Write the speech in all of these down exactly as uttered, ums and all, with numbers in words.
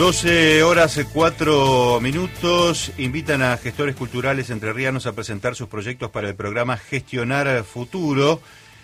doce horas cuatro minutos, invitan a gestores culturales entrerrianos a presentar sus proyectos para el programa Gestionar Futuro.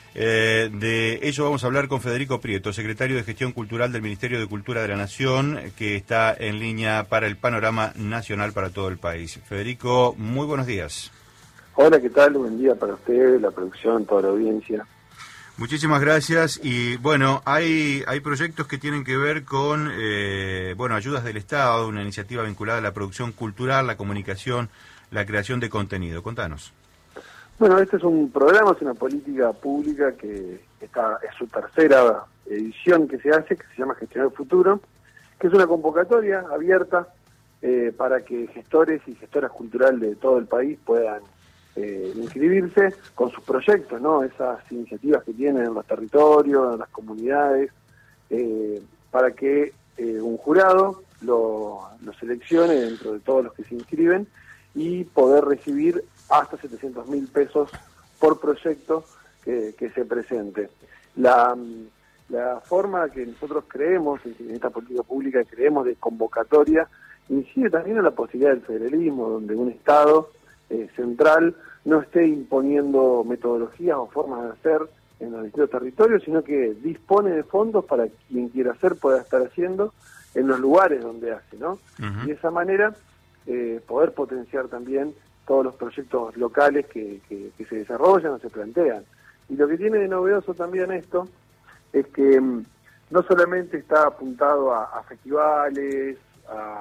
Eh, de ello vamos a hablar con Federico Prieto, secretario de Gestión Cultural del Ministerio de Cultura de la Nación, que está en línea para el panorama nacional para todo el país. Federico, muy buenos días. Hola, ¿qué tal? Buen día para usted, la producción, toda la audiencia. Muchísimas gracias. Y bueno, hay hay proyectos que tienen que ver con eh, bueno ayudas del Estado, una iniciativa vinculada a la producción cultural, la comunicación, la creación de contenido. Contanos. Bueno, este es un programa, es una política pública que está, es su tercera edición que se hace, que se llama Gestionar Futuro, que es una convocatoria abierta eh, para que gestores y gestoras culturales de todo el país puedan eh, inscribirse con sus proyectos, ¿no? Esas iniciativas que tienen en los territorios, en las comunidades, eh, para que eh, un jurado lo, lo seleccione dentro de todos los que se inscriben y poder recibir hasta setecientos mil pesos por proyecto que, que se presente. La, la forma que nosotros creemos, en esta política pública creemos de convocatoria, incide también en la posibilidad del federalismo, donde un Estado eh, central no esté imponiendo metodologías o formas de hacer en los distintos territorios, sino que dispone de fondos para quien quiera hacer pueda estar haciendo en los lugares donde hace, ¿no? Uh-huh. Y de esa manera eh, poder potenciar también todos los proyectos locales que, que, que se desarrollan o se plantean. Y lo que tiene de novedoso también esto es que um, no solamente está apuntado a, a festivales, a,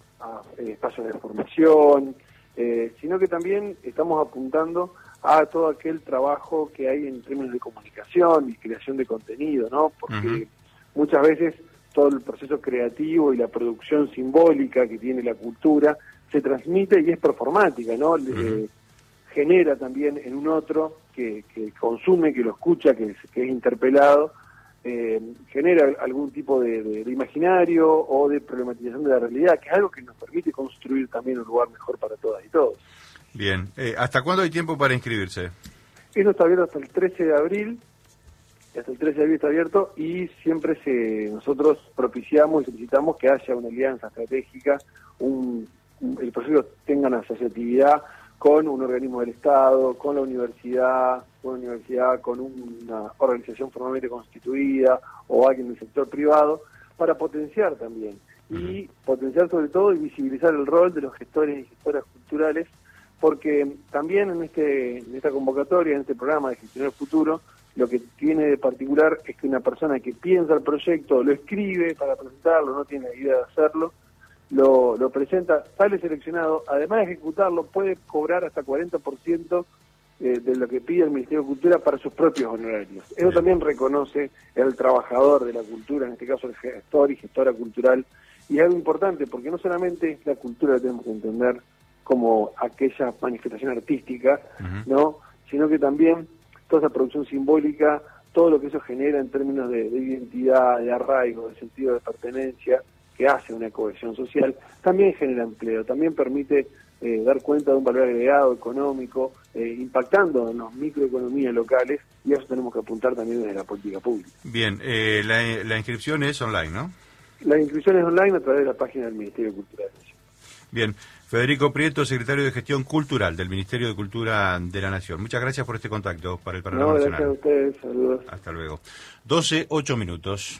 a eh, espacios de formación, eh, sino que también estamos apuntando a todo aquel trabajo que hay en términos de comunicación y creación de contenido, ¿no? Porque uh-huh. muchas veces todo el proceso creativo y la producción simbólica que tiene la cultura se transmite y es performática, ¿no? Uh-huh. Eh, genera también en un otro que, que consume, que lo escucha, que es, que es interpelado, eh, genera algún tipo de, de, de imaginario o de problematización de la realidad, que es algo que nos permite construir también un lugar mejor para todas y todos. Bien. Eh, ¿Hasta cuándo hay tiempo para inscribirse? Eso está abierto hasta el trece de abril, hasta el trece de abril está abierto, y siempre se nosotros propiciamos y solicitamos que haya una alianza estratégica, un el proceso tenga una asociatividad con un organismo del Estado, con la universidad, con una universidad, con una organización formalmente constituida o alguien del sector privado, para potenciar también, y potenciar sobre todo y visibilizar el rol de los gestores y gestoras culturales, porque también en este en esta convocatoria, en este programa de Gestionar Futuro, lo que tiene de particular es que una persona que piensa el proyecto, lo escribe para presentarlo, no tiene la idea de hacerlo, Lo, lo presenta, sale seleccionado, además de ejecutarlo, puede cobrar hasta cuarenta por ciento eh, de lo que pide el Ministerio de Cultura para sus propios honorarios. Eso también reconoce el trabajador de la cultura, en este caso el gestor y gestora cultural, y es algo importante porque no solamente la cultura la tenemos que entender como aquella manifestación artística, uh-huh. ¿no? Sino que también toda esa producción simbólica, todo lo que eso genera en términos de, de identidad, de arraigo, de sentido de pertenencia, que hace una cohesión social, también genera empleo, también permite eh, dar cuenta de un valor agregado económico, eh, impactando en las microeconomías locales, y eso tenemos que apuntar también desde la política pública. Bien, eh, la, la inscripción es online, ¿no? La inscripción es online a través de la página del Ministerio de Cultura de la Nación. Bien, Federico Prieto, secretario de Gestión Cultural del Ministerio de Cultura de la Nación. Muchas gracias por este contacto para el Panorama no, Nacional. Gracias a ustedes, saludos. Hasta luego. doce, ocho minutos.